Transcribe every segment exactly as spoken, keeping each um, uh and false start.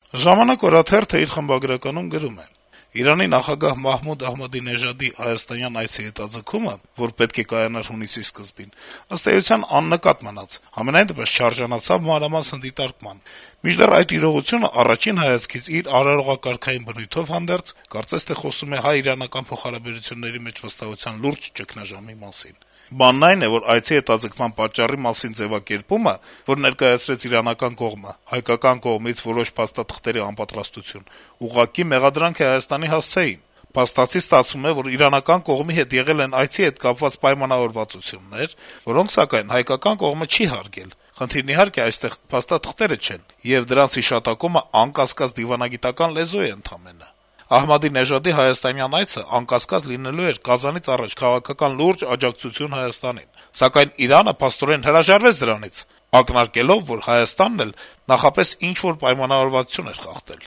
«Ժամանակ» օրաթերթը իր խմբագրականում գրում է. - «Իրանի նախագահ Մահմուդ Ահմադինեժադի հայաստանյան այցի հետաձգումը, որ պետք է կայանար հունիսի սկզբին, ըստ էության աննկատ մնաց, համենայնդեպս չարժանացավ մանրամասն դիտարկման: Մինչդեռ այդ իրողությունը առաջին հայացքից իր արարողակարգային բնույթով հանդերձ կարծես թե խոսում է հայ-իրանական փոխհարաբերությունների մեջ վստահության լուրջ ճգնաժամի մասին: Բանն այն է, որ այցի հետաձգման պատճառի մասին ձեւակերպումը, որ ներկայացրեց իրանական կողմը, հայկական կողմից որոշ փաստաթղթերի անպատրաստություն, ուղղակի մեղադրանք է Հայաստանի հասցեին: Փաստացի ստացվում է, որ իրանական կողմի հետ եղել են այցի հետ կապված պայմանավորվածություններ, որոնք, սակայն, հայկական կողմը չի հարգել: Խնդիրն, իհարկե, այստեղ փաստաթղթերը չեն, եւ դրանց հիշատակումը, անկասկած, դիվանագիտական լեզու է ընդամենը: Ահմադինեժադի հայաստանյան այցը, անկասկած, լինելու էր Կազանից առաջ քաղաքական լուրջ աջակցություն Հայաստանին, սակայն Իրանը փաստորեն հրաժարվեց դրանից, ակնարկելով, որ Հայաստանն էլ նախապես ինչ-որ պայմանավորվածություն էր խախտել»: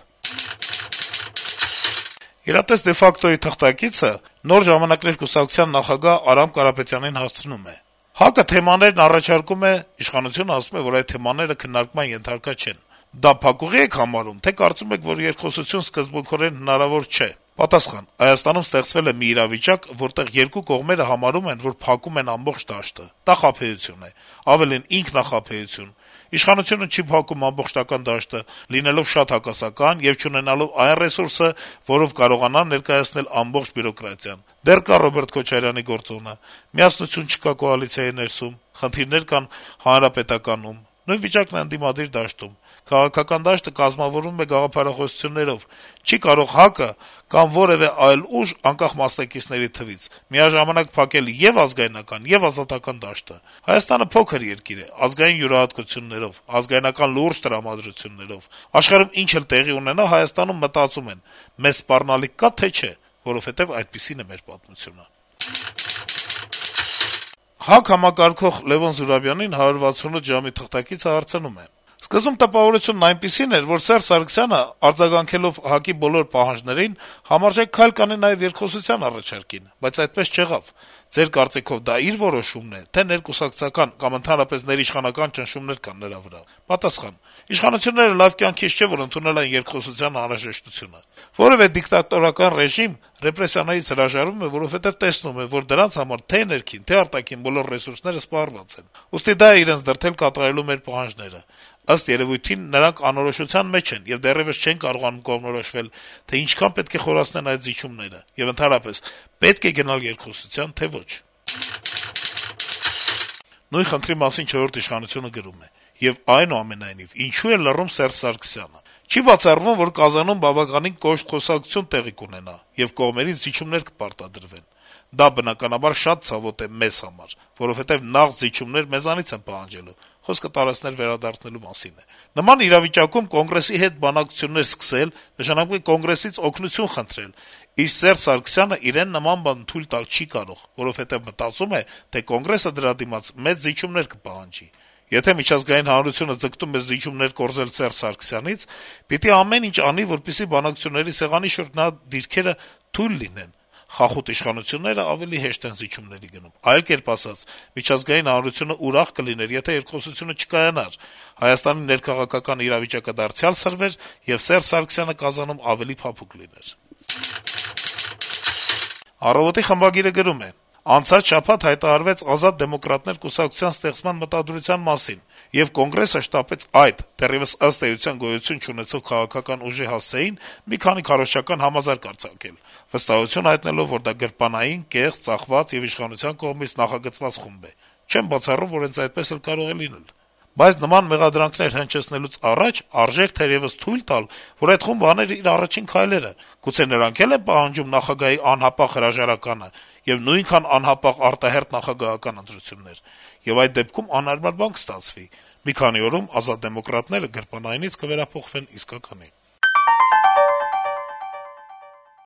«Իրատես de facto»-ի թղթակիցը Նոր ժամանակներ կուսակցության նախագահ Արամ Կարապետյանին հարցնում է. - «ՀԱԿ-ը թեմաներն առաջարկում է, իշխանությունը ասում է, որ այդ թեմաները քննարկման ենթարկա չեն: Դա փակուղի՞ եք համարում, թե՞ կարծում եք, որ երկխոսություն սկզբունքորեն հնարավոր չէ»: Պատասխան. - «Հայաստանում ստեղծվել է մի իրավիճակ, որտեղ երկու կողմերը համարում են, որ փակում են ամբողջ դաշտը: Դա խաբեություն է, ավելին` ինքնախաբեություն: Իշխանությունը չի փակում ամբողջական դաշտը` լինելով շատ հակասական եւ չունենալով այն ռեսուրսը, որով կարողանա ներկայացնել ամբողջ բյուրոկրատիան: Դեռ կա Ռոբերտ Քոչարյանի գործոնը. միասնություն չկա կոալիցիայի ներսում, խնդիրներ կան Հանրապետականում: Նույն վիճակն է ընդդիմադիր դաշտում: Քաղաքական դաշտը կազմավորվում է գաղափարախոսություններով: Չի կարող ՀԱԿ-ը կամ որեւէ այլ ուժ, անկախ մասնակիցների թվից, միաժամանակ փակել եւ ազգայնական, եւ ազատական դաշտը: Հայաստանը փոքր երկիր է, ազգային յուրահատկություններով, ազգայնական լուրջ տրամադրություններով: Աշխարհում ինչ էլ տեղի ունենա, Հայաստանում մտածում են` մեզ սպառնալիք կա՞, թե չէ, որովհետեւ այդպիսին է մեր պատմությունը»: ՀԱԿ համակարգող Լեւոն Զուրաբյանին «հարյուր վաթսունութ ժամ»-ի թղթակիցը հարցնում է. - «Սկզբում տպավորությունն այնպիսին էր, որ Սերժ Սարգսյանը, արձագանքելով ՀԱԿ-ի բոլոր պահանջներին, համարժեք քայլ կանի նաեւ երկխոսության առաջարկին, բայց այդպես չեղավ: Ձեր կարծիքով դա իր որոշումն է, թե ներկուսակցական կամ ընդհանրապես ներիշխանական ճնշումներ կան նրա վրա»: Պատասխան. - «Իշխանությունները լավ կյանքից չէ, որ ընդունել են երկխոսության անհրաժեշտությունը: Որեւէ դիկտատորական ռեժիմ ռեպրեսիաներից հրաժարվում է, որովհետեւ տեսնում է, որ դրանց համար թե' ներքին, թե' արտաքին բոլոր ռեսուրսները սպառված են: Ուստի դա է իրենց դրդել կատարելու մեր պահանջները: Ըստ երեւույթին, նրանք անորոշության մեջ են եւ դեռեւս չեն կարողանում կողմնորոշվել, թե ինչքան պետք է խորացնեն այդ զիջումները, եւ ընդհանրապես, պետք է գնալ երկխոսության, թե' ոչ»: Նույն խնդրի մասին «Չորրորդ ինքնիշխանություն»-ը գրում է. - «Եվ այնուամենայնիվ, ինչո՞ւ է լռում Սերժ Սարգսյանը: Չի բացառվում, որ Կազանում բավականին կոշտ խոսակցություն տեղի կունենա, եւ կողմերից զիջումներ կպարտադրվեն: Դա, բնականաբար, շատ ցավոտ է մեզ համար, որովհետեւ նաղդ զիջումներ մեզանից են պահանջելու: Խոսքը տարածքներ վերադարձնելու մասին է: Նման իրավիճակում Կոնգրեսի հետ բանակցություններ սկսել, նշանակում է Կոնգրեսից օգնություն խնդրել, իսկ Սերժ Սարգսյանը իրեն նման բան թույլ տալ չի կարող, որովհետեւ մտածում է, թե Կոնգրեսը դրա դիմաց մեծ զիջումներ կպահանջի: Եթե միջազգային հանրությունը ձգտում է զիջումներ կորզել Սերժ Սարգսյանից, պիտի ամեն ինչ անի, որպեսզի բանակցությունների սեղանի շուրջ նրա դիրքերը թույլ լինեն: Խախուտ իշխանությունները ավելի հեշտ են զիջումների գնում: Այլ կերպ ասած, միջազգային հանրությունը ուրախ կլիներ, եթե երկխոսությունը չկայանար, Հայաստանի ներքաղաքական իրավիճակը դարձյալ սրվեր, եւ Սերժ Սարգսյանը Կազանում ավելի փափուկ լիներ»: «Առավոտ»-ի խմբագիրը գրում է. - «Անցած շաբաթ հայտարարվեց Ազատ դեմոկրատներ կուսակցության ստեղծման մտադրության մասին, եւ Կոնգրեսը շտապեց այդ, դեռեւս ըստ էության գոյություն չունեցող քաղաքական ուժի հասցեին մի քանի քարոզչական համազարկ արձակել, վստահություն հայտնելով, որ դա գրպանային, կեղծ, ծախված եւ իշխանության կողմից նախագծված խումբ է: Չեմ բացառում, որ հենց այդպես էլ կարող է լինել: Բայց նման մեղադրանքներ հնչեցնելուց առաջ արժեր թերեւս թույլ տալ, որ այդ խումբը աներ իր առաջին քայլերը: Գուցե նրանք էլ են պահանջում նախագահի անհապաղ հրաժարականը եւ նույնքան անհապաղ արտահերթ նախագահական ընտրություններ: Եվ այդ դեպքում անհարմար բան կստացվի. մի քանի օրում Ազատ դեմոկրատները գրպանայինից կվերափոխվեն իսկականի»: